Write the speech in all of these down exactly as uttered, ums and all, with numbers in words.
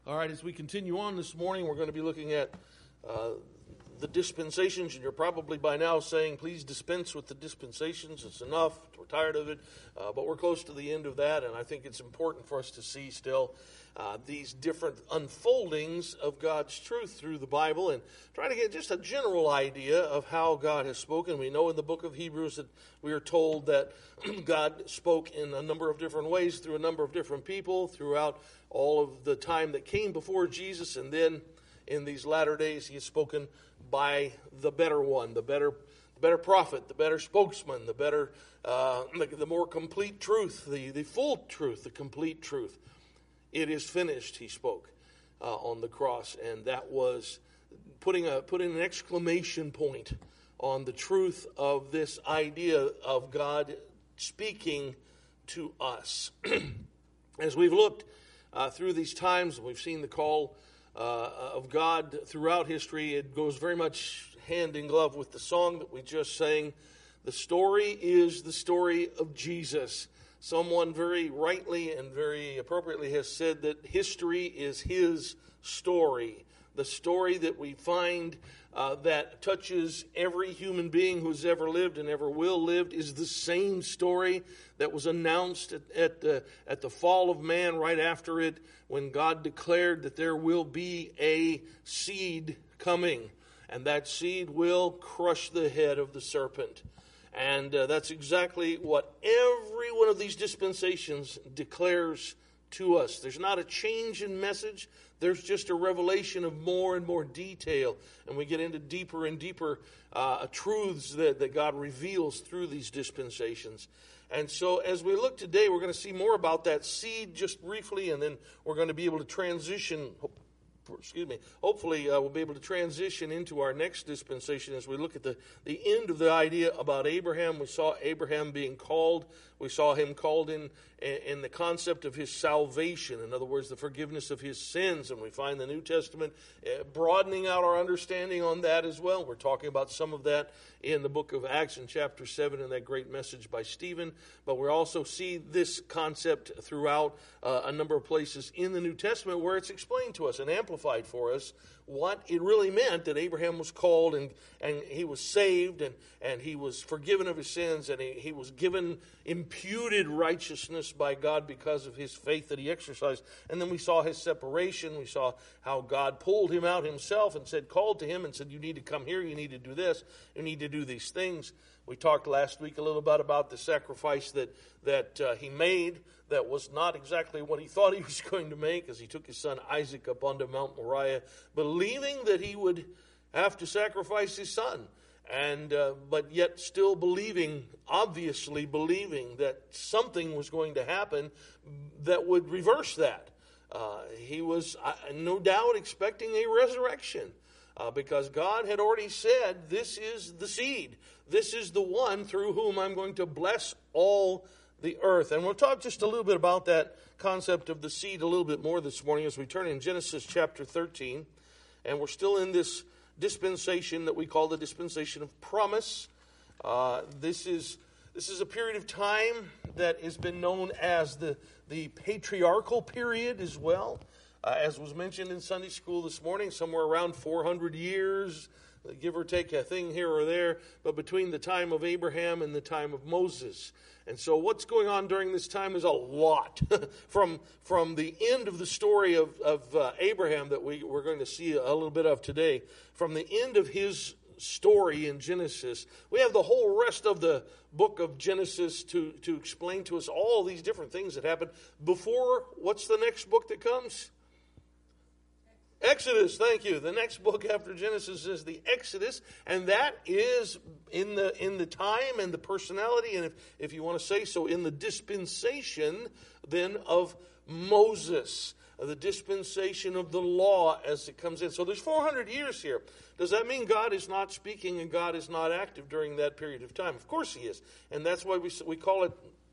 All right, as we continue on this morning, we're going to be looking at uh, the dispensations, and you're probably by now saying, please dispense with the dispensations. It's enough. We're tired of it. Uh, but we're close to the end of that, and I think it's important for us to see still uh, these different unfoldings of God's truth through the Bible and try to get just a general idea of how God has spoken. We know in the book of Hebrews that we are told that God spoke in a number of different ways through a number of different people throughout all of the time that came before Jesus, and then in these latter days he has spoken by the better one, the better the better prophet, the better spokesman, the better, uh, the, the more complete truth, the, the full truth, the complete truth. It is finished, he spoke uh, on the cross, and that was putting a putting an exclamation point on the truth of this idea of God speaking to us. As we've looked uh, through these times, we've seen the call uh, of God throughout history. It goes very much hand in glove with the song that we just sang. The story is the story of Jesus. Someone very rightly and very appropriately has said that history is his story. The story that we find uh, that touches every human being who's ever lived and ever will live is the same story that was announced at, at, the, at the fall of man, right after it, when God declared that there will be a seed coming, and that seed will crush the head of the serpent. And uh, that's exactly what every one of these dispensations declares to us. There's not a change in message. There's just a revelation of more and more detail. And we get into deeper and deeper uh, truths that, that God reveals through these dispensations. And so as we look today, we're going to see more about that seed just briefly, and then we're going to be able to transition, excuse me, hopefully uh, we'll be able to transition into our next dispensation as we look at the, the end of the idea about Abraham. We saw Abraham being called. We saw him called in, in the concept of his salvation. In other words, the forgiveness of his sins. And we find the New Testament uh, broadening out our understanding on that as well. We're talking about some of that in the book of Acts in chapter seven in that great message by Stephen. But we also see this concept throughout uh, a number of places in the New Testament where it's explained to us and amplified for us what it really meant that Abraham was called and, and he was saved and, and he was forgiven of his sins and he, he was given imputed righteousness by God because of his faith that he exercised. And then we saw his separation. We saw how God pulled him out himself and said, called to him and said, you need to come here, you need to do this, you need to do these things. We talked last week a little bit about the sacrifice that, that uh, he made that was not exactly what he thought he was going to make, as he took his son Isaac up onto Mount Moriah, believing that he would have to sacrifice his son, and uh, but yet still believing, obviously believing that something was going to happen that would reverse that. Uh, he was uh, no doubt expecting a resurrection. Uh, because God had already said, this is the seed. This is the one through whom I'm going to bless all the earth. And we'll talk just a little bit about that concept of the seed a little bit more this morning as we turn in Genesis chapter thirteen. And we're still in this dispensation that we call the dispensation of promise. Uh, this is this is a period of time that has been known as the, the patriarchal period as well. Uh, as was mentioned in Sunday school this morning, somewhere around four hundred years, give or take a thing here or there, but between the time of Abraham and the time of Moses. And so what's going on during this time is a lot. from from the end of the story of, of uh, Abraham that we, we're going to see a little bit of today, from the end of his story in Genesis, we have the whole rest of the book of Genesis to, to explain to us all these different things that happened before. What's the next book that comes? Exodus, thank you. The next book after Genesis is the Exodus, and that is in the in the time and the personality, and if, if you want to say so, in the dispensation then of Moses, the dispensation of the law as it comes in. So there's four hundred years here. Does that mean God is not speaking and God is not active during that period of time? Of course he is, and that's why we we call it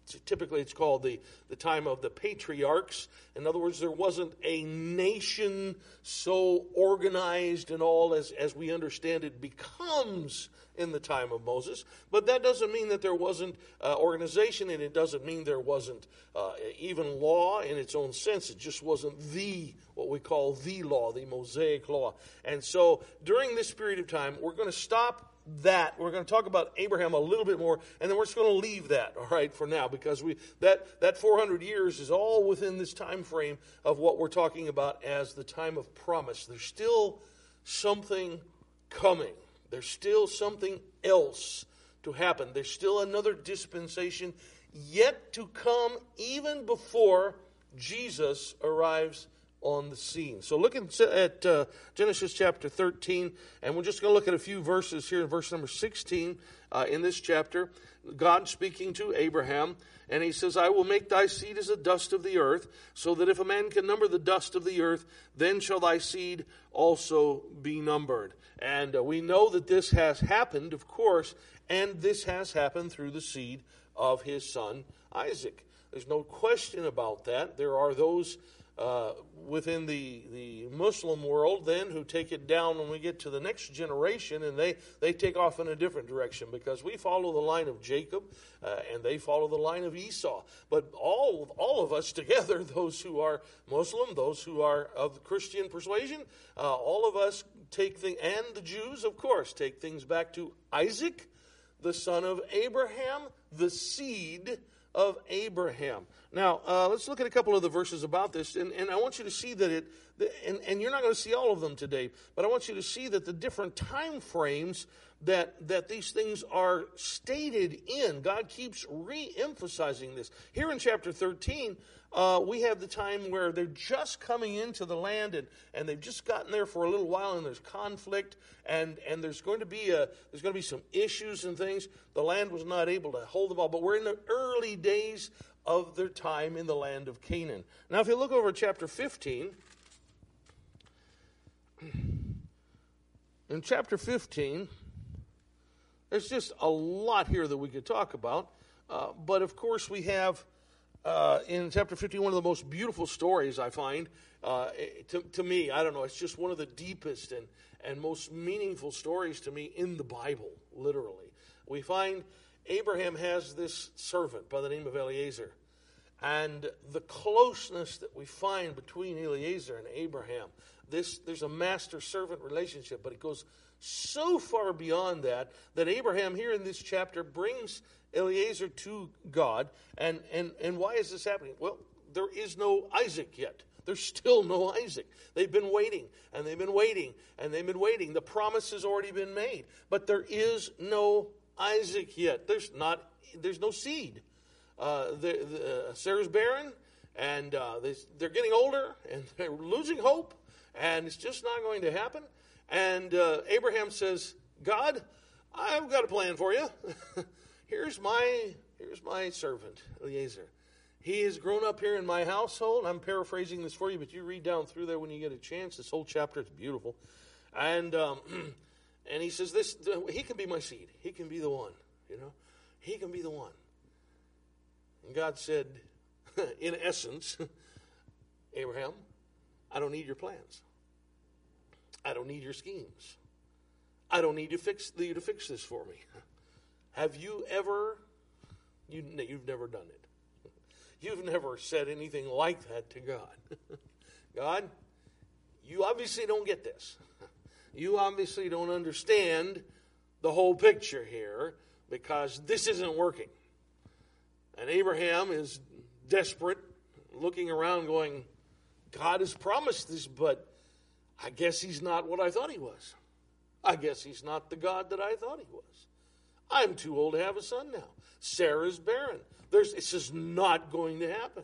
typically it's called the, the time of the patriarchs. In other words, there wasn't a nation so organized and all as, as we understand it becomes in the time of Moses. But that doesn't mean that there wasn't uh, organization, and it doesn't mean there wasn't uh, even law in its own sense. It just wasn't the, what we call the law, the Mosaic law. And so during this period of time, we're going to stop that. We're going to talk about Abraham a little bit more, and then we're just going to leave that, all right, for now, because we that that four hundred years is all within this time frame of what we're talking about as the time of promise. There's still something coming. There's still something else to happen. There's still another dispensation yet to come, even before Jesus arrives on the scene. So look at, at uh, Genesis chapter thirteen, and we're just going to look at a few verses here in verse number sixteen uh, in this chapter. God speaking to Abraham, and he says, I will make thy seed as the dust of the earth, so that if a man can number the dust of the earth, then shall thy seed also be numbered. And uh, we know that this has happened, of course, and this has happened through the seed of his son Isaac. There's no question about that. There are those Uh, within the, the Muslim world then who take it down when we get to the next generation, and they, they take off in a different direction, because we follow the line of Jacob uh, and they follow the line of Esau. But all, all of us together, those who are Muslim, those who are of the Christian persuasion, uh, all of us take things, and the Jews, of course, take things back to Isaac, the son of Abraham, the seed of Abraham. Now, uh, let's look at a couple of the verses about this, and, and I want you to see that it, and, and you're not going to see all of them today, but I want you to see that the different time frames that, that these things are stated in, God keeps re-emphasizing this. Here in chapter thirteen, uh, we have the time where they're just coming into the land, and, and they've just gotten there for a little while, and there's conflict, and, and there's going to be a, there's going to be some issues and things. The land was not able to hold them all, but we're in the early days of their time in the land of Canaan. Now, if you look over at chapter fifteen, in chapter fifteen, there's just a lot here that we could talk about. Uh, but, of course, we have, uh, in chapter fifteen, one of the most beautiful stories, I find, uh, to, to me. I don't know, it's just one of the deepest and, and most meaningful stories to me in the Bible, literally. We find Abraham has this servant by the name of Eliezer. And the closeness that we find between Eliezer and Abraham, this there's a master-servant relationship, but it goes so far beyond that, that Abraham here in this chapter brings Eliezer to God. And, and, and why is this happening? Well, there is no Isaac yet. There's still no Isaac. They've been waiting, and they've been waiting, and they've been waiting. The promise has already been made, but there is no Isaac yet. There's not. There's no seed. Uh, the, the, uh, Sarah's barren, and uh, they, they're getting older, and they're losing hope, and it's just not going to happen. And uh, Abraham says, God, I've got a plan for you. here's my here's my servant, Eliezer. He has grown up here in my household. I'm paraphrasing this for you, but you read down through there when you get a chance. This whole chapter is beautiful. And um, and he says, this he can be my seed. He can be the one, you know. He can be the one. And God said, in essence, Abraham, I don't need your plans. I don't need your schemes. I don't need you, fix, you to fix this for me. Have you ever, you, you've never done it. You've never said anything like that to God. God, you obviously don't get this. You obviously don't understand the whole picture here, because this isn't working. And Abraham is desperate, looking around going, God has promised this, but I guess he's not what I thought he was. I guess he's not the God that I thought he was. I'm too old to have a son now. Sarah's barren. There's, it's just not going to happen.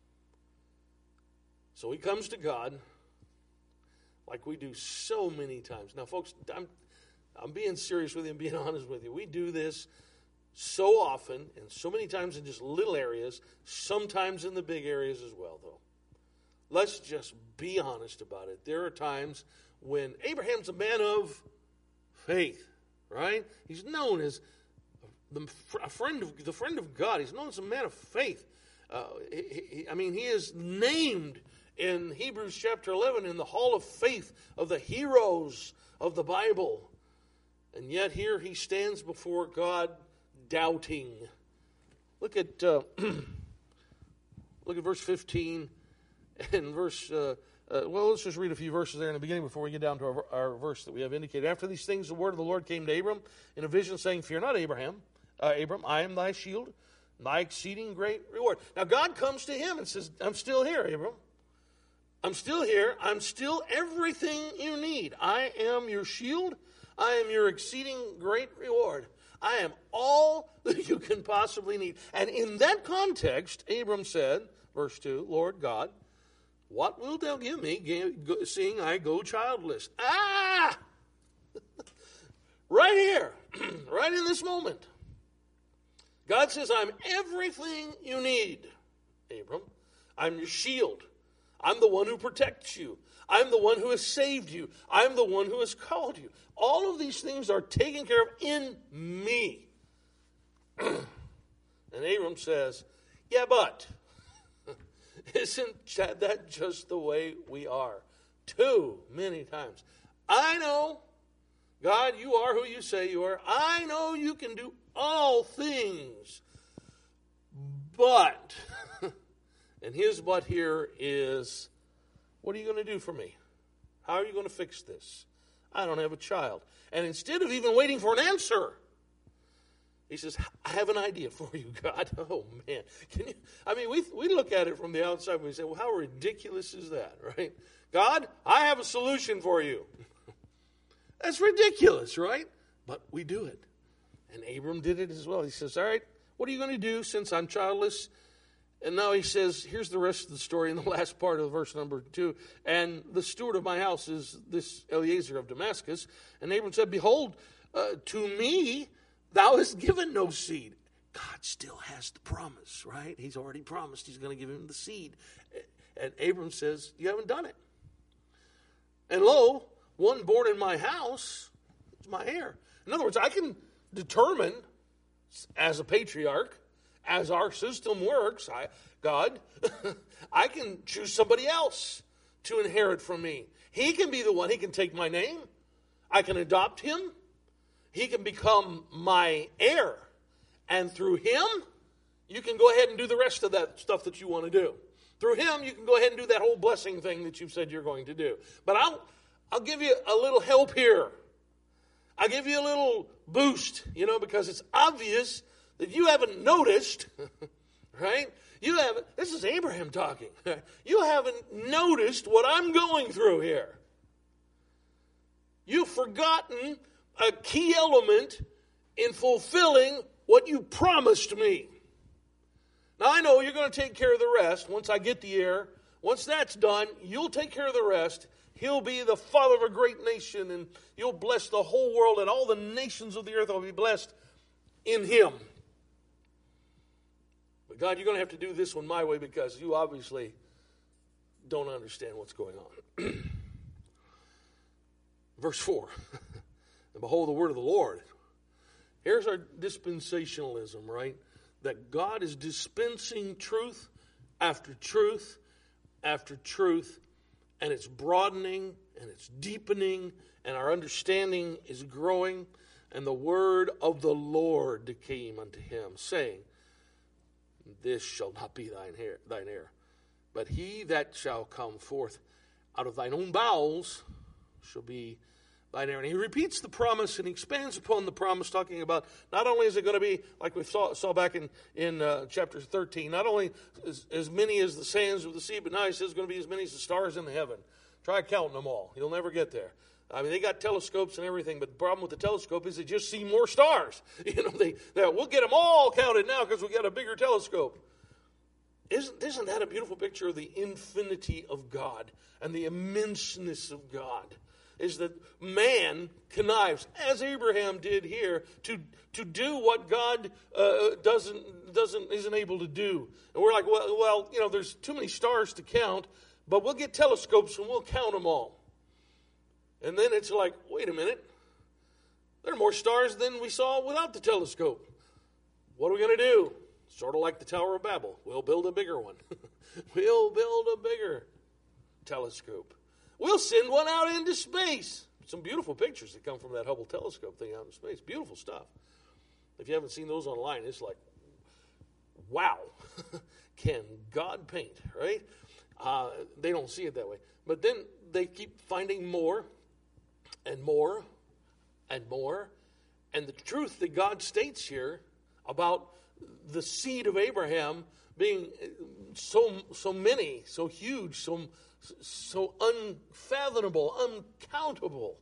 So he comes to God like we do so many times. Now, folks, I'm, I'm being serious with you and being honest with you. We do this so often and so many times in just little areas, sometimes in the big areas as well, though. Let's just be honest about it. There are times when Abraham's a man of faith, right? He's known as the a friend of the friend of God. He's known as a man of faith. Uh, he, he, I mean, he is named in Hebrews chapter eleven in the hall of faith of the heroes of the Bible. And yet here he stands before God doubting. Look at uh, look at verse fifteen and verse. Uh, uh, well, let's just read a few verses there in the beginning before we get down to our, our verse that we have indicated. After these things, the word of the Lord came to Abram in a vision, saying, "Fear not, Abraham, uh, Abram. I am thy shield, thy exceeding great reward." Now God comes to him and says, "I'm still here, Abram. I'm still here. I'm still everything you need. I am your shield. I am your exceeding great reward. I am all that you can possibly need." And in that context, Abram said, verse two, "Lord God, what wilt thou give me, seeing I go childless?" Ah! Right here, right in this moment, God says, "I'm everything you need, Abram. I'm your shield. I'm the one who protects you. I'm the one who has saved you. I'm the one who has called you. All of these things are taken care of in me." And Abram says, "Yeah, but isn't that just the way we are? Too many times. I know, God, you are who you say you are. I know you can do all things. But," and his but here is, "what are you going to do for me? How are you going to fix this? I don't have a child." And instead of even waiting for an answer, he says, "I have an idea for you, God." Oh, man. Can you? I mean, we we look at it from the outside and we say, well, how ridiculous is that, right? God, I have a solution for you. That's ridiculous, right? But we do it. And Abram did it as well. He says, "All right, what are you going to do since I'm childless?" And now he says, here's the rest of the story in the last part of verse number two. "And the steward of my house is this Eliezer of Damascus." And Abram said, "Behold, uh, to me thou hast given no seed." God still has the promise, right? He's already promised he's going to give him the seed. And Abram says, "You haven't done it. And lo, one born in my house is my heir." In other words, I can determine as a patriarch, as our system works, I, God, I can choose somebody else to inherit from me. He can be the one. He can take my name. I can adopt him. He can become my heir. And through him, you can go ahead and do the rest of that stuff that you want to do. Through him, you can go ahead and do that whole blessing thing that you've said you're going to do. But I'll, I'll give you a little help here. I'll give you a little boost, you know, because it's obvious that you haven't noticed, right? You haven't, this is Abraham talking. You haven't noticed what I'm going through here. You've forgotten a key element in fulfilling what you promised me. Now, I know you're going to take care of the rest once I get the heir. Once that's done, you'll take care of the rest. He'll be the father of a great nation, and you'll bless the whole world, and all the nations of the earth will be blessed in him. But God, you're going to have to do this one my way because you obviously don't understand what's going on. Verse four. "And behold, the word of the Lord." Here's our dispensationalism, right? That God is dispensing truth after truth after truth, and it's broadening and it's deepening, and our understanding is growing. "And the word of the Lord came unto him, saying, This shall not be thine heir, thine heir, but he that shall come forth out of thine own bowels shall be thine heir." And he repeats the promise and he expands upon the promise, talking about not only is it going to be, like we saw, saw back in, in uh, chapter thirteen, not only as, as many as the sands of the sea, but now he says it's going to be as many as the stars in the heaven. Try counting them all. You'll never get there. I mean, they got telescopes and everything, but the problem with the telescope is they just see more stars. You know, they, they we'll get them all counted now because we got a bigger telescope. Isn't, isn't that a beautiful picture of the infinity of God and the immenseness of God? Is that man connives, as Abraham did here, to to do what God uh, doesn't doesn't isn't able to do. And we're like, well, well, you know, there's too many stars to count, but we'll get telescopes and we'll count them all. And then it's like, wait a minute, there are more stars than we saw without the telescope. what are we going to do? Sort of like the Tower of Babel. We'll build a bigger one. We'll build a bigger telescope. We'll send one out into space. Some beautiful pictures that come from that Hubble telescope thing out in space. Beautiful stuff. If you haven't seen those online, it's like, wow. Can God paint, right? Uh, they don't see it that way. But then they keep finding more and more and more. And the truth that God states here about the seed of Abraham being so so many, so huge, so, so unfathomable, uncountable,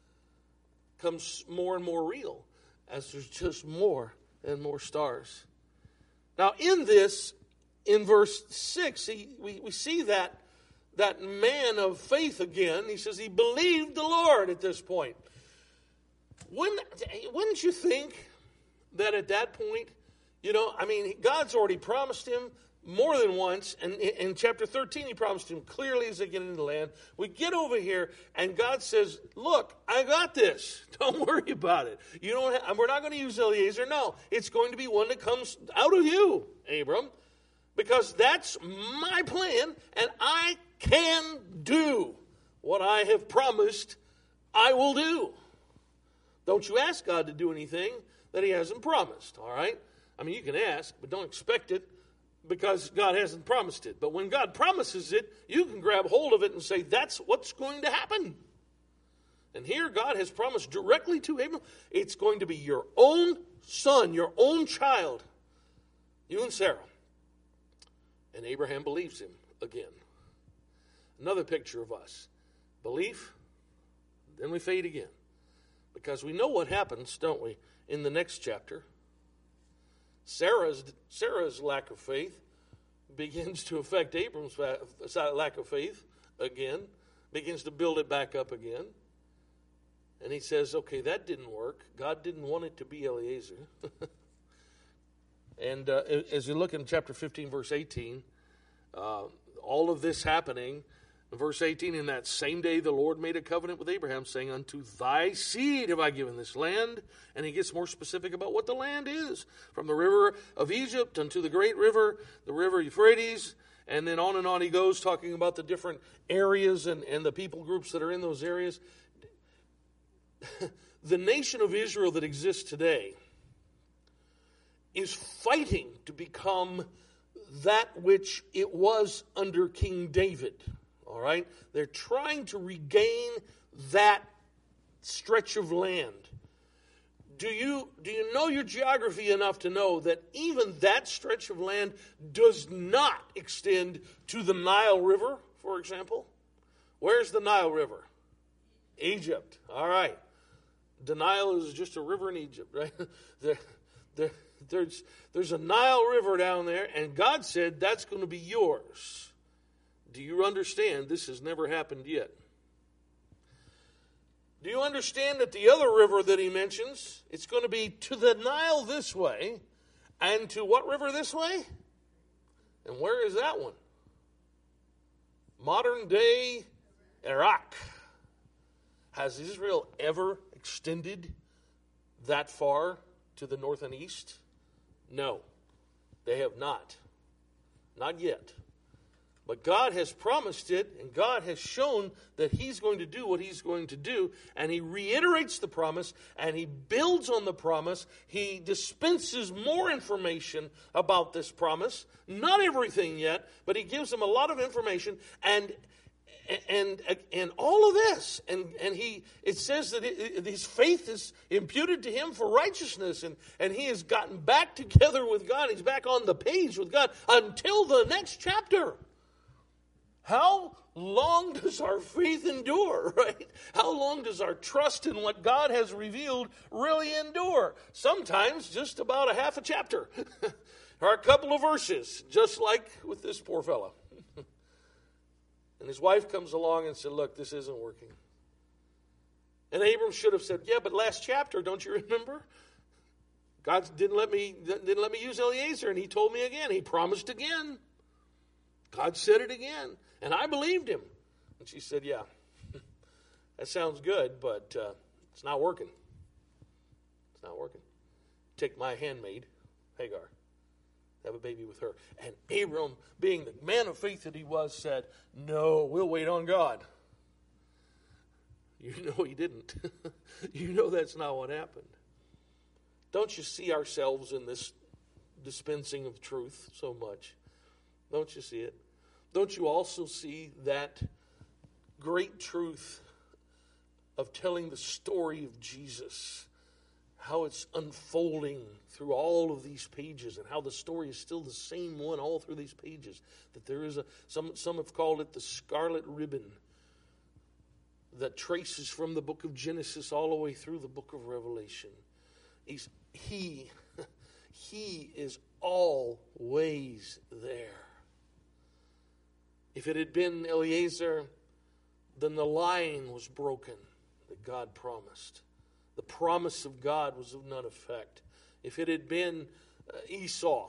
comes more and more real as there's just more and more stars. Now in this, in verse six, he, we, we see that, that man of faith again. He says he believed the Lord at this point. Wouldn't, wouldn't you think that at that point, you know, I mean, God's already promised him more than once. And in chapter thirteen, he promised him clearly as they get into the land. We get over here, and God says, look, I got this. Don't worry about it. You don't have, we're not going to use Eliezer. No, it's going to be one that comes out of you, Abram, because that's my plan, and I can do what I have promised I will do. Don't you ask God to do anything that he hasn't promised, all right? I mean, you can ask, but don't expect it because God hasn't promised it. But when God promises it, you can grab hold of it and say, that's what's going to happen. And here God has promised directly to Abraham, it's going to be your own son, your own child, you and Sarah. And Abraham believes him again. Another picture of us. Belief, then we fade again. Because we know what happens, don't we, in the next chapter. Sarah's Sarah's lack of faith begins to affect Abram's lack of faith again, begins to build it back up again. And he says, okay, that didn't work. God didn't want it to be Eliezer. And uh, as you look in chapter fifteen, verse eighteen, uh, all of this happening, verse eighteen, in that same day the Lord made a covenant with Abraham, saying, unto thy seed have I given this land. And he gets more specific about what the land is. From the river of Egypt unto the great river, the river Euphrates. And then on and on he goes, talking about the different areas and, and the people groups that are in those areas. The nation of Israel that exists today is fighting to become that which it was under King David. All right? They're trying to regain that stretch of land. Do you, do you know your geography enough to know that even that stretch of land does not extend to the Nile River, for example? Where's the Nile River? Egypt. All right. The Nile is just a river in Egypt, right? there, there, there's, there's a Nile River down there, and God said that's going to be yours. Do you understand this has never happened yet? Do you understand that the other river that he mentions, it's going to be to the Nile this way, and to what river this way? And where is that one? Modern day Iraq. Has Israel ever extended that far to the north and east? No, they have not. Not yet. But God has promised it, and God has shown that he's going to do what he's going to do, and he reiterates the promise, and he builds on the promise. He dispenses more information about this promise. Not everything yet, but he gives them a lot of information, and and and all of this, and and he it says that it, his faith is imputed to him for righteousness, and and he has gotten back together with God. He's back on the page with God until the next chapter. How long does our faith endure, right? How long does our trust in what God has revealed really endure? Sometimes just about a half a chapter or a couple of verses, just like with this poor fellow. And his wife comes along and said, look, this isn't working. And Abram should have said, yeah, but last chapter, don't you remember? God didn't let me didn't let me use Eliezer, and he told me again. He promised again. God said it again. And I believed him. And she said, yeah, that sounds good, but uh, it's not working. It's not working. Take my handmaid, Hagar. Have a baby with her. And Abram, being the man of faith that he was, said, no, we'll wait on God. You know he didn't. You know that's not what happened. Don't you see ourselves in this dispensing of truth so much? Don't you see it? Don't you also see that great truth of telling the story of Jesus, how it's unfolding through all of these pages, and how the story is still the same one all through these pages? That there is a, some, some have called it the scarlet ribbon that traces from the book of Genesis all the way through the book of Revelation. He's, he, he is always there. If it had been Eliezer, then the line was broken that God promised. The promise of God was of none effect. If it had been uh, Esau,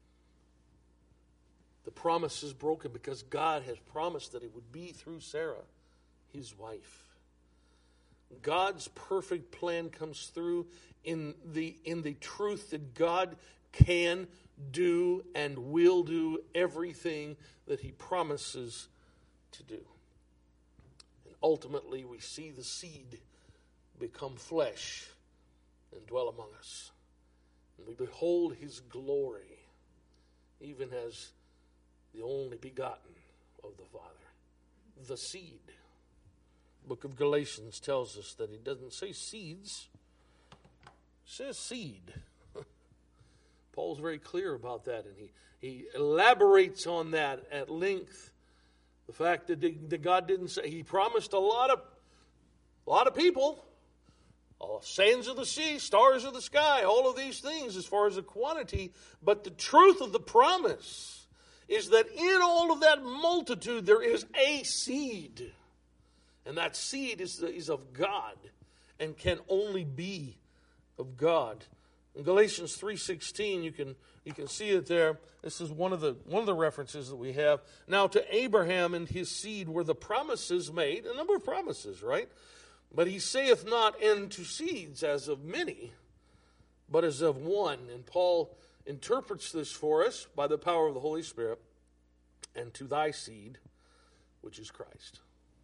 the promise is broken because God has promised that it would be through Sarah, his wife. God's perfect plan comes through in the in the truth that God can do and will do everything that he promises to do. And ultimately we see the seed become flesh and dwell among us. And we behold his glory, even as the only begotten of the Father. The seed. The book of Galatians tells us that it doesn't say seeds. It says seed. Paul's very clear about that, and he, he elaborates on that at length. The fact that, the, that God didn't say, he promised a lot of, a lot of people, all sands of the sea, stars of the sky, all of these things as far as the quantity, but the truth of the promise is that in all of that multitude there is a seed. And that seed is, is of God and can only be of God. In Galatians three sixteen, you can you can see it there. This is one of the one of the references that we have. Now to Abraham and his seed were the promises made, a number of promises, right? But he saith not, and to seeds as of many, but as of one. And Paul interprets this for us by the power of the Holy Spirit, and to thy seed, which is Christ.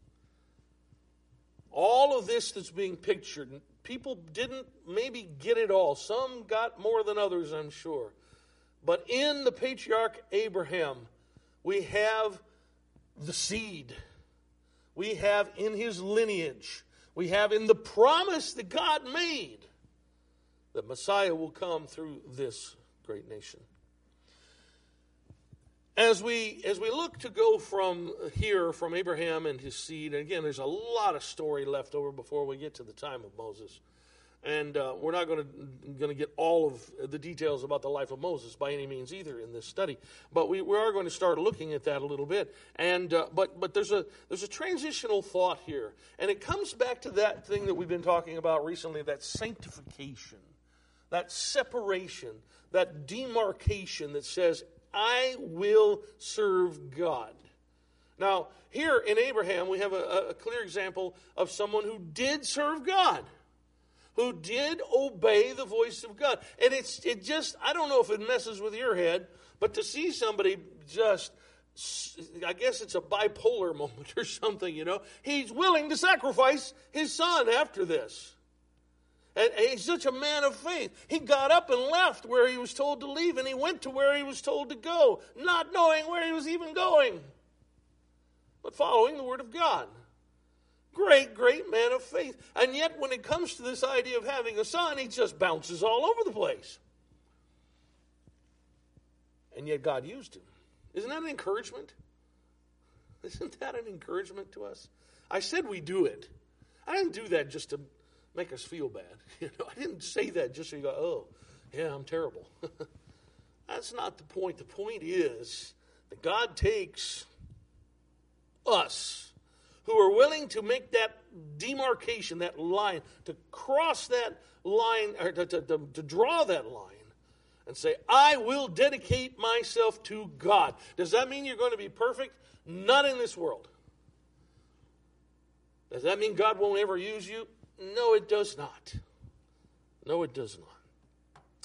All of this that's being pictured, people didn't maybe get it all. Some got more than others, I'm sure. But in the patriarch Abraham, we have the seed. We have in his lineage, we have in the promise that God made that Messiah will come through this great nation. As we as we look to go from here, from Abraham and his seed, and again, there's a lot of story left over before we get to the time of Moses. And uh, we're not going to going to get all of the details about the life of Moses by any means either in this study. But we, we are going to start looking at that a little bit. And uh, but but there's a there's a transitional thought here, and it comes back to that thing that we've been talking about recently, that sanctification, that separation, that demarcation that says, I will serve God. Now, here in Abraham, we have a, a clear example of someone who did serve God, who did obey the voice of God. And it's it just, I don't know if it messes with your head, but to see somebody just, I guess it's a bipolar moment or something, you know. He's willing to sacrifice his son after this. And he's such a man of faith. He got up and left where he was told to leave, and he went to where he was told to go, not knowing where he was even going, but following the word of God. Great, great man of faith. And yet when it comes to this idea of having a son, he just bounces all over the place. And yet God used him. Isn't that an encouragement? Isn't that an encouragement to us? I said we do it. I didn't do that just to make us feel bad. You know, I didn't say that just so you go, oh, yeah, I'm terrible. That's not the point. The point is that God takes us who are willing to make that demarcation, that line, to cross that line, or to, to, to, to draw that line and say, I will dedicate myself to God. Does that mean you're going to be perfect? Not in this world. Does that mean God won't ever use you? No, it does not. No, it does not.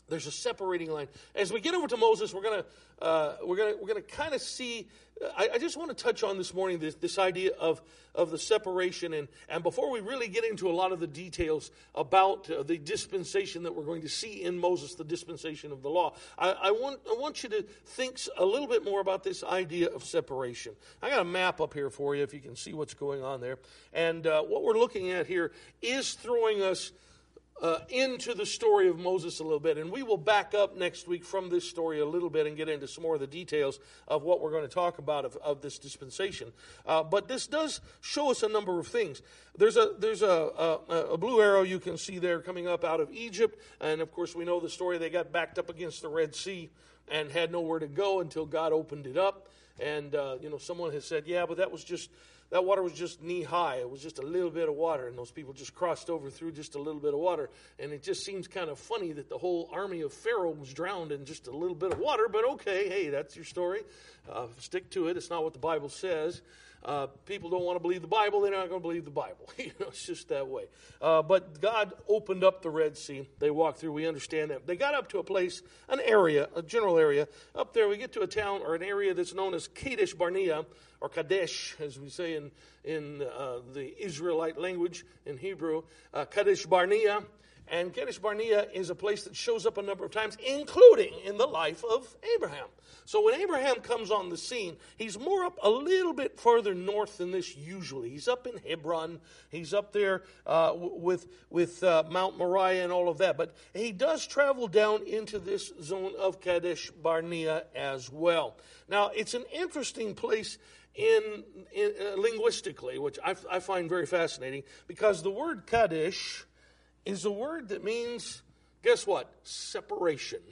There's a separating line. As we get over to Moses, we're gonna uh, we're gonna we're gonna kind of see. I, I just want to touch on this morning this, this idea of of the separation, and and before we really get into a lot of the details about uh, the dispensation that we're going to see in Moses, the dispensation of the law, I, I want I want you to think a little bit more about this idea of separation. I got a map up here for you, if you can see what's going on there, and uh, what we're looking at here is throwing us Uh, into the story of Moses a little bit. And we will back up next week from this story a little bit and get into some more of the details of what we're going to talk about of, of this dispensation. Uh, but this does show us a number of things. There's a there's a, a, a blue arrow you can see there coming up out of Egypt. And of course we know the story. They got backed up against the Red Sea and had nowhere to go until God opened it up. And, uh, you know, someone has said, yeah, but that was just... That water was just knee high. It was just a little bit of water, and those people just crossed over through just a little bit of water. And it just seems kind of funny that the whole army of Pharaoh was drowned in just a little bit of water. But okay, hey, that's your story. Uh, stick to it. It's not what the Bible says. Uh, people don't want to believe the Bible. They're not going to believe the Bible. You know, it's just that way. Uh, but God opened up the Red Sea. They walked through. We understand that. They got up to a place, an area, a general area. Up there, we get to a town or an area that's known as Kadesh Barnea, or Kadesh, as we say in in uh, the Israelite language in Hebrew, uh, Kadesh Barnea. And Kadesh Barnea is a place that shows up a number of times, including in the life of Abraham. So when Abraham comes on the scene, he's more up a little bit further north than this usually. He's up in Hebron. He's up there uh, with, with uh, Mount Moriah and all of that. But he does travel down into this zone of Kadesh Barnea as well. Now, it's an interesting place in, in uh, linguistically, which I, I find very fascinating, because the word Kadesh is a word that means, guess what? Separation.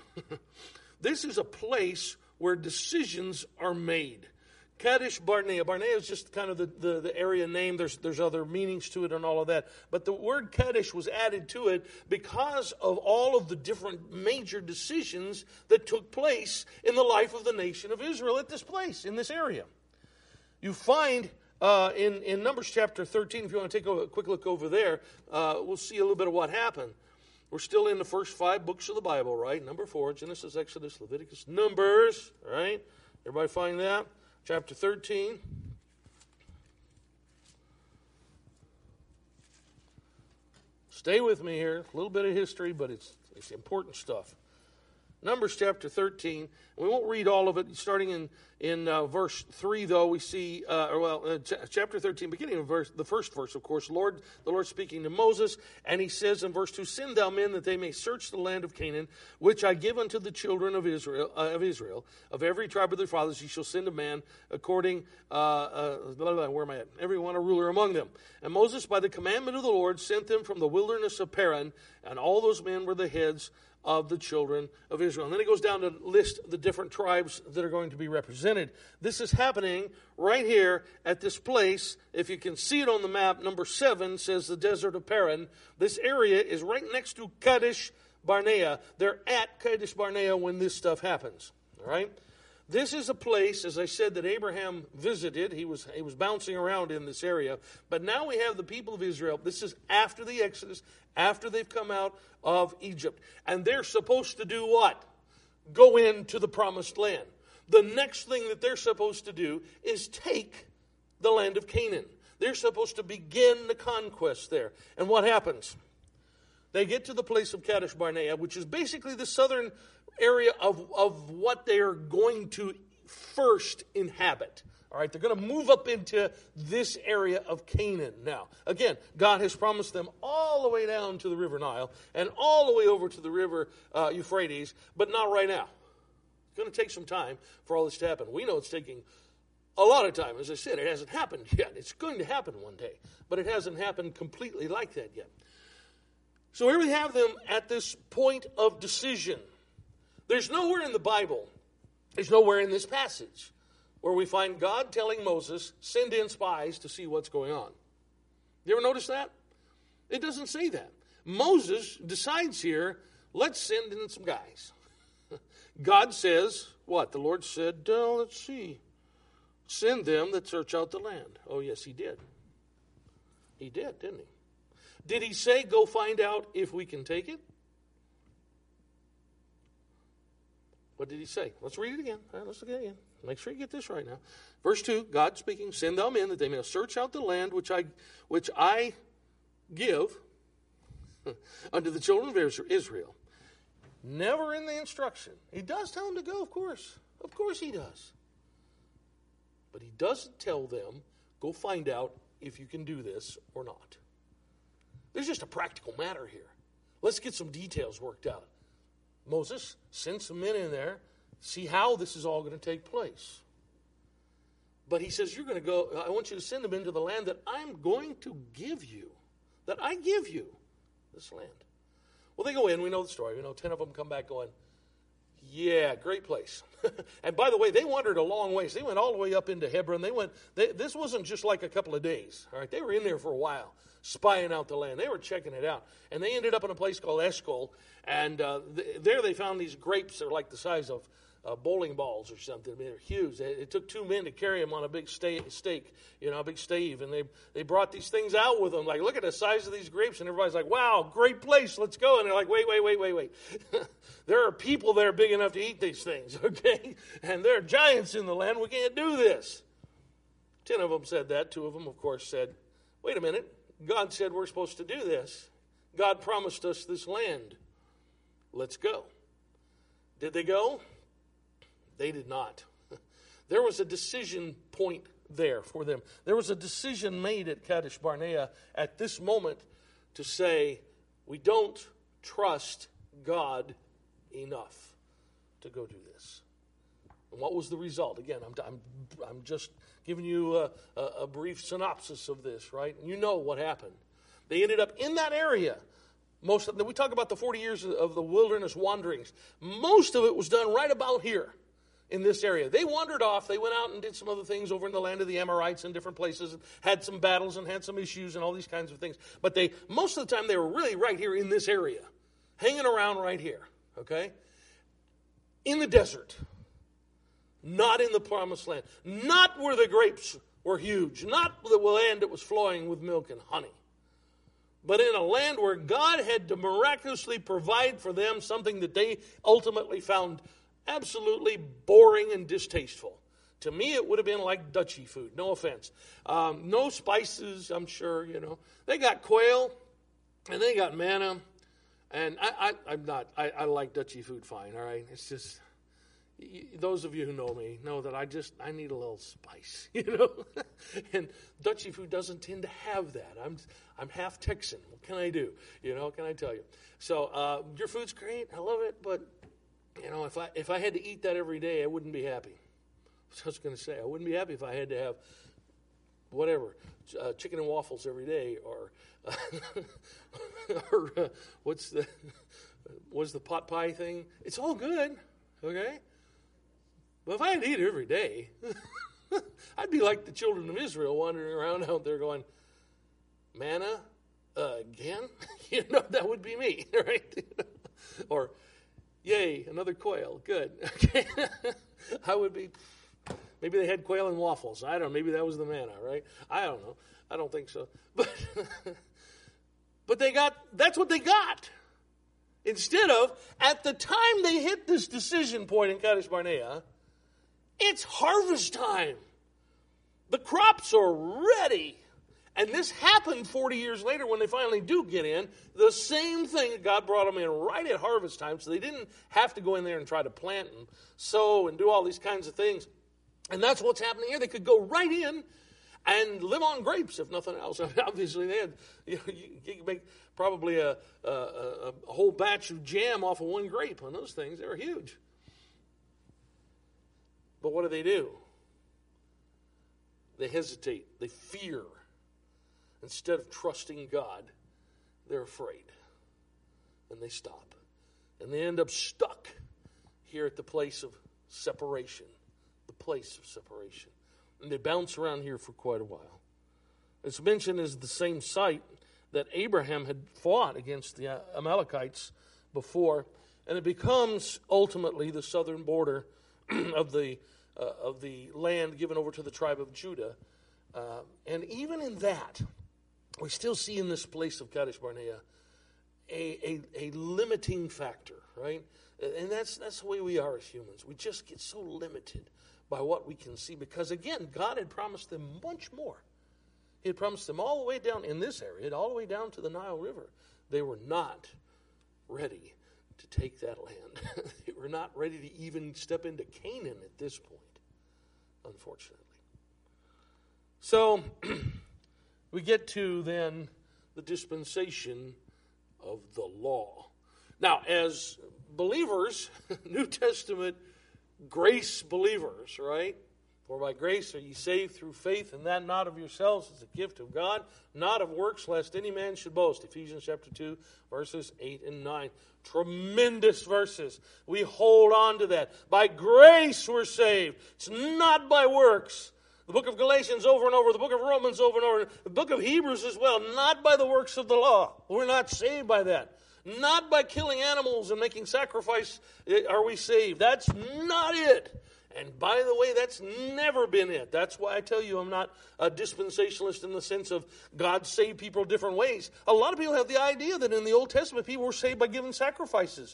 This is a place where decisions are made. Kadesh Barnea. Barnea is just kind of the, the, the area name. There's, there's other meanings to it and all of that. But the word Kadesh was added to it because of all of the different major decisions that took place in the life of the nation of Israel at this place, in this area. You find Uh, in, in Numbers chapter thirteen, if you want to take a quick look over there, uh, we'll see a little bit of what happened. We're still in the first five books of the Bible, right? Number four, Genesis, Exodus, Leviticus, Numbers, right? Everybody find that? Chapter thirteen. Stay with me here. A little bit of history, but it's, it's important stuff. Numbers chapter thirteen. We won't read all of it. Starting in in uh, verse three, though, we see, uh, or well, uh, ch- chapter thirteen, beginning of verse, the first verse, of course, Lord, the Lord speaking to Moses, and he says in verse two, "Send thou men that they may search the land of Canaan, which I give unto the children of Israel. Uh, of Israel, of every tribe of their fathers, ye shall send a man according, uh, uh, blah, blah, where am I at? Every one a ruler among them. And Moses, by the commandment of the Lord, sent them from the wilderness of Paran, and all those men were the heads of the children of Israel." And then he goes down to list the different tribes that are going to be represented. This is happening right here at this place. If you can see it on the map, number seven says the desert of Paran. This area is right next to Kadesh Barnea. They're at Kadesh Barnea when this stuff happens. All right? This is a place, as I said, that Abraham visited. He was he was bouncing around in this area. But now we have the people of Israel. This is after the Exodus, after they've come out of Egypt. And they're supposed to do what? Go into the promised land. The next thing that they're supposed to do is take the land of Canaan. They're supposed to begin the conquest there. And what happens? They get to the place of Kadesh Barnea, which is basically the southern area of, of what they are going to first inhabit. All right, they're going to move up into this area of Canaan now. Again, God has promised them all the way down to the river Nile and all the way over to the river uh, Euphrates, but not right now. It's going to take some time for all this to happen. We know it's taking a lot of time. As I said, it hasn't happened yet. It's going to happen one day, but it hasn't happened completely like that yet. So here we have them at this point of decision. There's nowhere in the Bible, there's nowhere in this passage where we find God telling Moses, send in spies to see what's going on. You ever notice that? It doesn't say that. Moses decides here, let's send in some guys. God says, what? The Lord said, uh, let's see, send them that search out the land. Oh, yes, he did. He did, didn't he? Did he say, go find out if we can take it? What did he say? Let's read it again. All right, let's look at it again. Make sure you get this right now. Verse two, God speaking, send thou men that they may search out the land which I which I give unto the children of Israel. Never in the instruction. He does tell them to go, of course. Of course he does. But he doesn't tell them, go find out if you can do this or not. There's just a practical matter here. Let's get some details worked out. Moses, send some men in there, see how this is all going to take place. But he says, you're going to go, I want you to send them into the land that I'm going to give you. That I give you this land. Well, they go in, we know the story. We know ten of them come back going, yeah, great place. And by the way, they wandered a long ways. They went all the way up into Hebron. They went. They, this wasn't just like a couple of days. All right, they were in there for a while, spying out the land. They were checking it out, and they ended up in a place called Eshcol. And uh, th- there they found these grapes that are like the size of uh, bowling balls or something. I mean, they're huge. It, it took two men to carry them on a big sta- stake, you know, a big stave. And they they brought these things out with them. Like, look at the size of these grapes. And everybody's like, wow, great place. Let's go. And they're like, wait, wait, wait, wait, wait. There are people there big enough to eat these things, okay? And there are giants in the land. We can't do this. Ten of them said that. Two of them, of course, said, wait a minute. God said we're supposed to do this. God promised us this land. Let's go. Did they go? They did not. There was a decision point there for them. There was a decision made at Kadesh Barnea at this moment to say, we don't trust God enough to go do this. And what was the result? Again, I'm, I'm, I'm just giving you a, a, a brief synopsis of this, right? You know what happened. They ended up in that area. Most of, we talk about the forty years of the wilderness wanderings. Most of it was done right about here in this area. They wandered off. They went out and did some other things over in the land of the Amorites and different places, and had some battles and had some issues and all these kinds of things. But they most of the time they were really right here in this area, hanging around right here, okay? In the desert, not in the promised land, not where the grapes were huge, not the land that was flowing with milk and honey, but in a land where God had to miraculously provide for them something that they ultimately found absolutely boring and distasteful. To me, it would have been like Dutchy food, no offense. Um, no spices, I'm sure, you know. They got quail, and they got manna, and I, I, I'm not, I, I like Dutchy food fine, all right? It's just, those of you who know me know that I just, I need a little spice, you know? And Dutchy food doesn't tend to have that. I'm I'm half Texan. What can I do? You know, what can I tell you? So uh, your food's great. I love it. But, you know, if I if I had to eat that every day, I wouldn't be happy. So I was going to say, I wouldn't be happy if I had to have whatever, uh, chicken and waffles every day, or, uh, or uh, what's the, what's the pot pie thing? It's all good, okay? But if I had to eat it every day, I'd be like the children of Israel wandering around out there going, manna uh, again? You know, that would be me, right? Or, yay, another quail. Good. Okay. I would be, maybe they had quail and waffles. I don't know. Maybe that was the manna, right? I don't know. I don't think so. But, but they got, that's what they got. Instead of, at the time they hit this decision point in Kadesh Barnea, it's harvest time. The crops are ready. And this happened forty years later when they finally do get in. The same thing, God brought them in right at harvest time, so they didn't have to go in there and try to plant and sow and do all these kinds of things. And that's what's happening here. They could go right in and live on grapes, if nothing else. I mean, obviously, they had, you know, you, you could make probably a, a, a, a whole batch of jam off of one grape on those things. They were huge. But what do they do? They hesitate. They fear. Instead of trusting God, they're afraid. And they stop. And they end up stuck here at the place of separation. The place of separation. And they bounce around here for quite a while. It's mentioned as the same site that Abraham had fought against the Amalekites before. And it becomes ultimately the southern border of the uh, of the land given over to the tribe of Judah. Uh, and even in that, we still see in this place of Kadesh Barnea a, a, a limiting factor, right? And that's that's the way we are as humans. We just get so limited by what we can see because, again, God had promised them much more. He had promised them all the way down in this area, all the way down to the Nile River. They were not ready to take that land. They were not ready to even step into Canaan at this point, unfortunately. So we get to then the dispensation of the law. Now, as believers, New Testament grace believers, right? For by grace are ye saved through faith, and that not of yourselves is a gift of God, not of works, lest any man should boast. Ephesians chapter two, verses eight and nine. Tremendous verses. We hold on to that. By grace we're saved. It's not by works. The book of Galatians over and over, the book of Romans over and over, the book of Hebrews as well, not by the works of the law. We're not saved by that. Not by killing animals and making sacrifice are we saved. That's not it. And by the way, that's never been it. That's why I tell you I'm not a dispensationalist in the sense of God saved people different ways. A lot of people have the idea that in the Old Testament people were saved by giving sacrifices.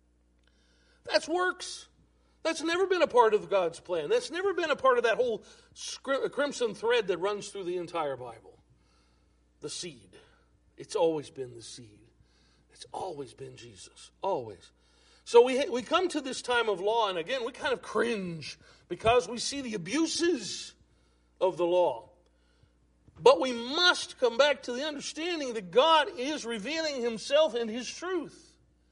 That's works. That's never been a part of God's plan. That's never been a part of that whole crimson thread that runs through the entire Bible. The seed. It's always been the seed. It's always been Jesus. Always. So we we come to this time of law, and again, we kind of cringe because we see the abuses of the law. But we must come back to the understanding that God is revealing himself and his truth.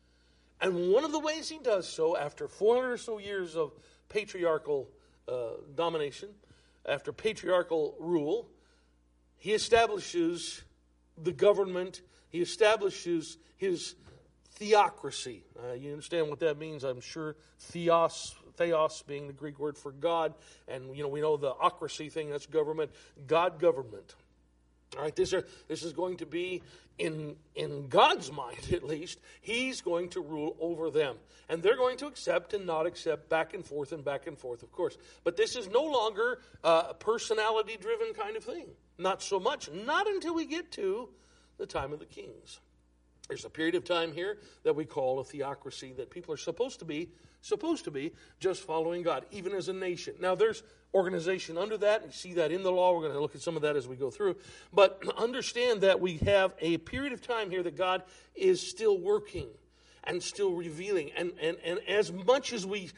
And one of the ways he does so, after four hundred or so years of patriarchal uh, domination, after patriarchal rule, he establishes the government, he establishes his theocracy. Uh, you understand what that means, I'm sure. Theos, theos being the Greek word for God, and you know we know the ocracy thing, that's government. God government. All right, this, are, this is going to be, in, in God's mind at least, he's going to rule over them. And they're going to accept and not accept, back and forth and back and forth, of course. But this is no longer a personality-driven kind of thing. Not so much. Not until we get to the time of the kings. There's a period of time here that we call a theocracy, that people are supposed to be supposed to be just following God, even as a nation. Now, there's organization under that. You see that in the law. We're going to look at some of that as we go through. But understand that we have a period of time here that God is still working and still revealing. And, and, and as much as we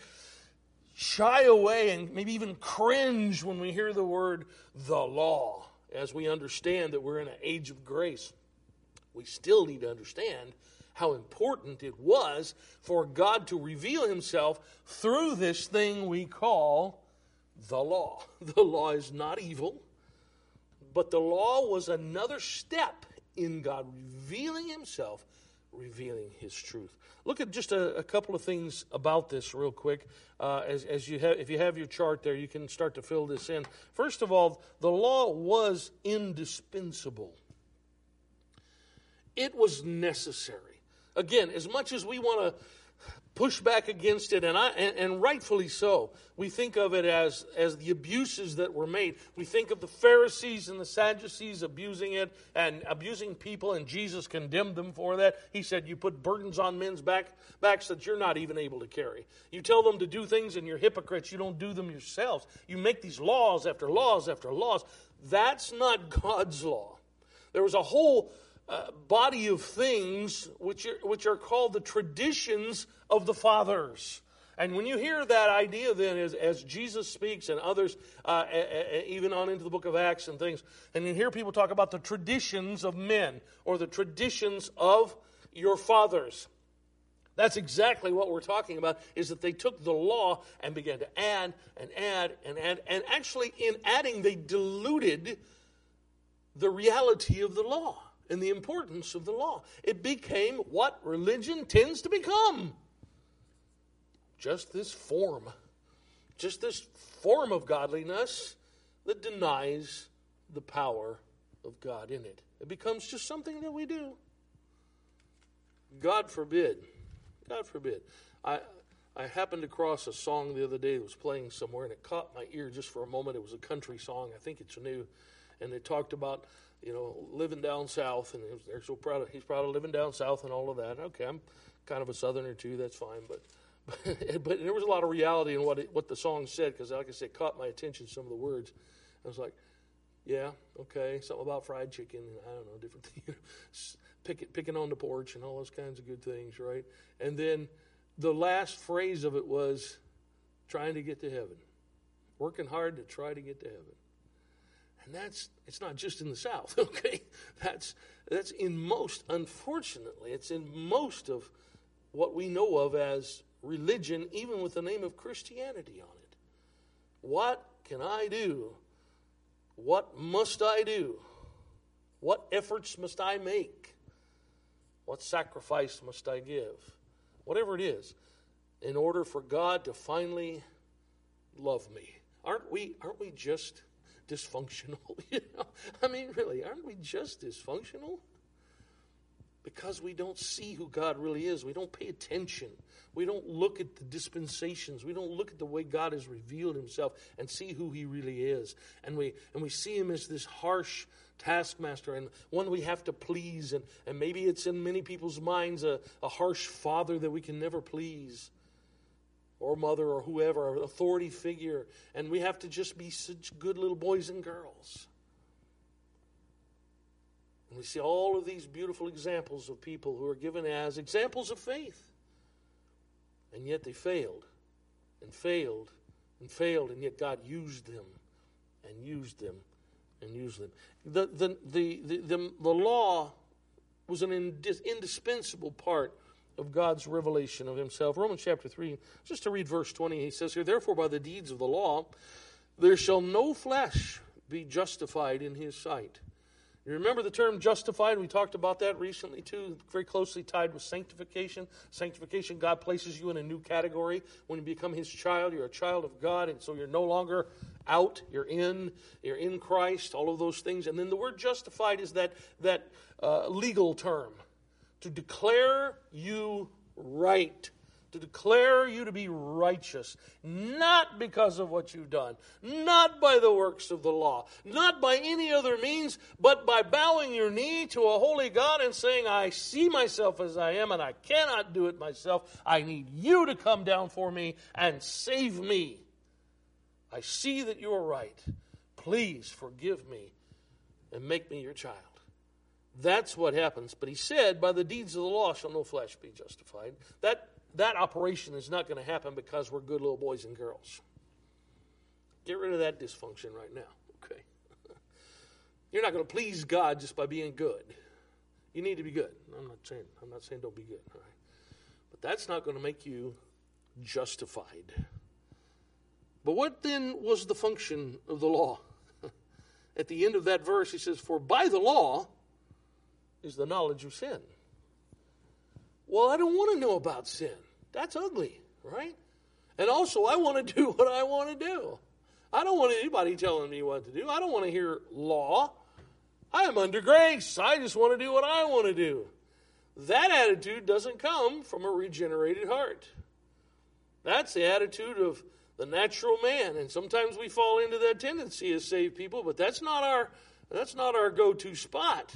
shy away and maybe even cringe when we hear the word the law, as we understand that we're in an age of grace, we still need to understand how important it was for God to reveal himself through this thing we call the law. The law is not evil, but the law was another step in God revealing himself, revealing his truth. Look at just a, a couple of things about this real quick. Uh, as, as you have, if you have your chart there, you can start to fill this in. First of all, the law was indispensable. It was necessary. Again, as much as we want to push back against it, and, I, and, and rightfully so, we think of it as, as the abuses that were made. We think of the Pharisees and the Sadducees abusing it and abusing people, and Jesus condemned them for that. He said, you put burdens on men's back, backs that you're not even able to carry. You tell them to do things, and you're hypocrites. You don't do them yourselves. You make these laws after laws after laws. That's not God's law. There was a whole Uh, body of things which are, which are called the traditions of the fathers. And when you hear that idea then as, as Jesus speaks and others, uh, a, a, even on into the book of Acts and things, and you hear people talk about the traditions of men or the traditions of your fathers. That's exactly what we're talking about, is that they took the law and began to add and add and add. And actually in adding, they diluted the reality of the law and the importance of the law. It became what religion tends to become. Just this form. Just this form of godliness that denies the power of God in it. It becomes just something that we do. God forbid. God forbid. I I happened across a song the other day that was playing somewhere, and it caught my ear just for a moment. It was a country song. I think it's new. and they talked about, you know, living down south, and they're so proud of, he's proud of living down south and all of that. Okay, I'm kind of a southerner too, that's fine, but but, but there was a lot of reality in what it, what the song said, because like I said, it caught my attention, some of the words. I was like, yeah, okay, something about fried chicken, and I don't know, different things, Pick, picking on the porch and all those kinds of good things, right? And then the last phrase of it was trying to get to heaven, working hard to try to get to heaven. And that's, it's not just in the South, okay? That's that's in most, unfortunately, it's in most of what we know of as religion, even with the name of Christianity on it. What can I do? What must I do? What efforts must I make? What sacrifice must I give? Whatever it is, in order for God to finally love me. Aren't we, aren't we just dysfunctional? You know? I mean, really, aren't we just dysfunctional? Because we don't see who God really is. We don't pay attention. We don't look at the dispensations. We don't look at the way God has revealed himself and see who he really is. And we and we see him as this harsh taskmaster and one we have to please. And, and maybe it's in many people's minds a, a harsh father that we can never please. Or mother or whoever, an authority figure. And we have to just be such good little boys and girls. And we see all of these beautiful examples of people who are given as examples of faith. And yet they failed and failed and failed, and yet God used them and used them and used them. The, the, the, the, the, the law was an indis, indispensable part of God's revelation of himself. Romans chapter three, just to read verse twenty, he says here, therefore by the deeds of the law, there shall no flesh be justified in his sight. You remember the term justified? We talked about that recently too, very closely tied with sanctification. Sanctification, God places you in a new category. When you become his child, you're a child of God, and so you're no longer out, you're in, you're in Christ, all of those things. And then the word justified is that, that uh, legal term, to declare you right. To declare you to be righteous, not because of what you've done, not by the works of the law, not by any other means, but by bowing your knee to a holy God and saying, I see myself as I am and I cannot do it myself. I need you to come down for me and save me. I see that you are right. Please forgive me and make me your child. That's what happens. But he said, by the deeds of the law shall no flesh be justified. That That operation is not going to happen because we're good little boys and girls. Get rid of that dysfunction right now, okay? You're not going to please God just by being good. You need to be good. I'm not saying I'm not saying don't be good, all right? But that's not going to make you justified. But what then was the function of the law? At the end of that verse, he says, for by the law is the knowledge of sin. Well, I don't want to know about sin. That's ugly, right? And also, I want to do what I want to do. I don't want anybody telling me what to do. I don't want to hear law. I am under grace. I just want to do what I want to do. That attitude doesn't come from a regenerated heart. That's the attitude of the natural man. And sometimes we fall into that tendency as saved people, but that's not our, that's not our go-to spot.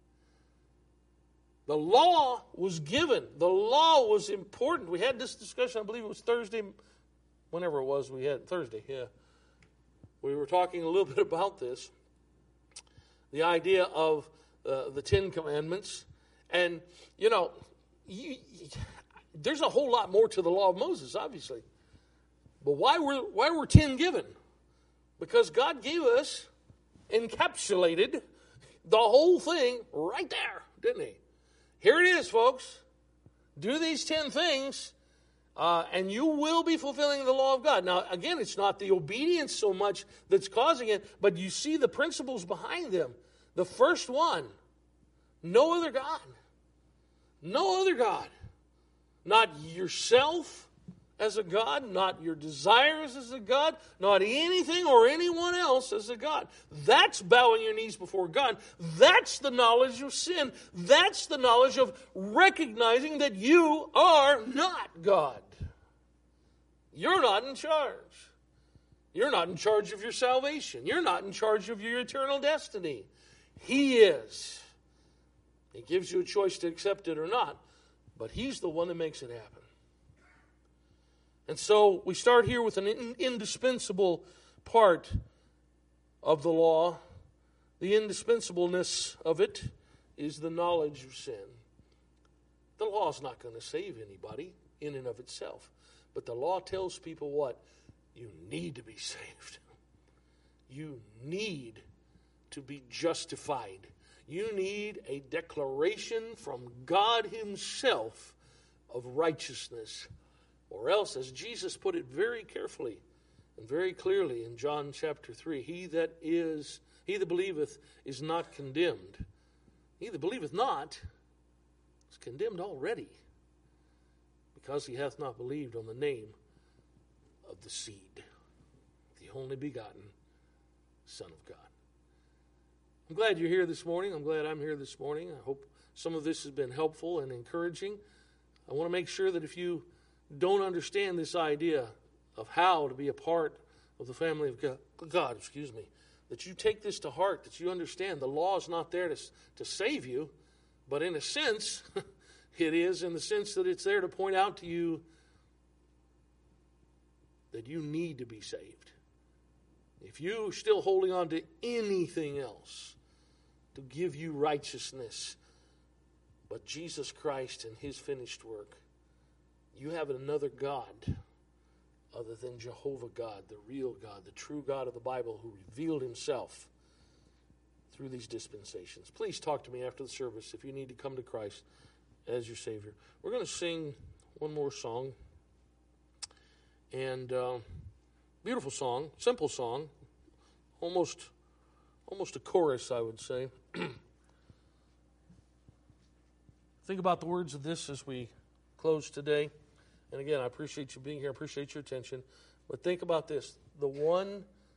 The law was given. The law was important. We had this discussion, I believe it was Thursday, whenever it was we had, Thursday, yeah. We were talking a little bit about this. The idea of uh, the Ten Commandments. And, you know, you, you, there's a whole lot more to the law of Moses, obviously. But why were, why were ten given? Because God gave us, encapsulated, the whole thing right there, didn't he? Here it is, folks. Do these ten things, uh, and you will be fulfilling the law of God. Now, again, it's not the obedience so much that's causing it, but you see the principles behind them. The first one, no other God. No other God. Not yourself as a God, not your desires as a God, not anything or anyone else as a God. That's bowing your knees before God. That's the knowledge of sin. That's the knowledge of recognizing that you are not God. You're not in charge. You're not in charge of your salvation. You're not in charge of your eternal destiny. He is. He gives you a choice to accept it or not, but He's the one that makes it happen. And so we start here with an in- indispensable part of the law. The indispensableness of it is the knowledge of sin. The law is not going to save anybody in and of itself, but the law tells people what? You need to be saved. You need to be justified. You need a declaration from God Himself of righteousness. Or else, as Jesus put it very carefully and very clearly in John chapter three, he that is, he that believeth is not condemned. He that believeth not is condemned already, because he hath not believed on the name of the seed, the only begotten Son of God. I'm glad you're here this morning. I'm glad I'm here this morning. I hope some of this has been helpful and encouraging. I want to make sure that if you don't understand this idea of how to be a part of the family of God, God, excuse me, that you take this to heart, that you understand the law is not there to, to save you, but in a sense, it is, in the sense that it's there to point out to you that you need to be saved. If you're still holding on to anything else to give you righteousness but Jesus Christ and His finished work, you have another God other than Jehovah God, the real God, the true God of the Bible, who revealed Himself through these dispensations. Please talk to me after the service if you need to come to Christ as your Savior. We're going to sing one more song. And uh, beautiful song, simple song, almost, almost a chorus, I would say. Think about the words of this as we close today. And again, I appreciate you being here. I appreciate your attention. But think about this. The one